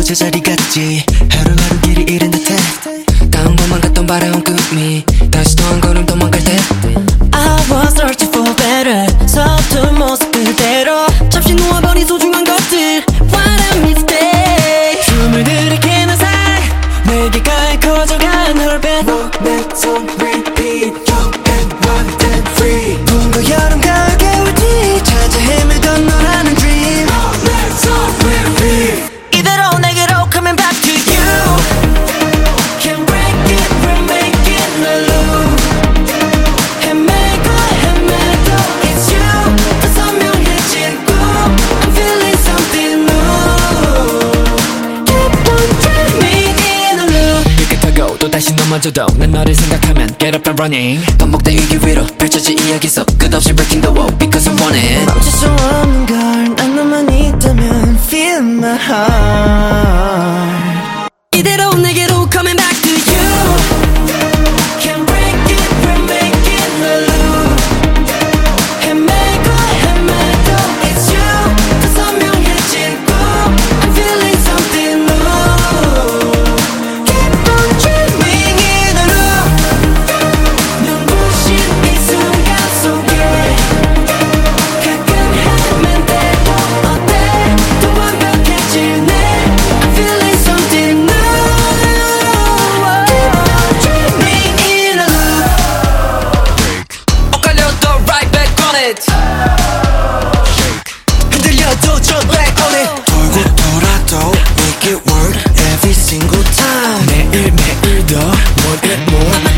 제자리 같지 하루하루 길이 잃은 듯해 다음 곳만 갔던 바라온 꿈이 다시 또 한 걸음 도망갈 때 I was searching for better 서툰 모습 그대로 잠시 놓아버린 소중한 것들 What a mistake 숨을 들이키는 사이 내게 가해 커져간 혈변 Next on repeat Young and wild and free 봄과 여름 가을 겨울 뒤 찾아 헤매던 너라는 dream Next on repeat 이대로 내게로 coming back to you Can't break it, remake it, no loop 헤매고 헤매도 it's you 더 선명해진 꿈 I'm feeling something new Keep on dreaming in a loop 이렇게 타고 또다시 넘어져도 난 너를 생각하면 Get up and running 반복된 위기 위로 펼쳐진 이야기 속 끝없이 breaking the wall Because I want it 멈출 수 없는 걸 난 너만 있다면 Feel my heart 이대로 내게로 coming back to you Can't break it, remake it, no loop 헤매고 헤매도 it's you 더 선명해진 꿈 I'm feeling something new Keep on dreaming in a loop 눈부신 이 순간 속에 가끔 헤맨대도 어때 더 완벽해지네 I'm feeling something new Keep on dreaming in a loop 엇갈려도 right back on it 흔들려도 just back on it 돌고 돌아도 make it work every single time 매일매일 더 more and more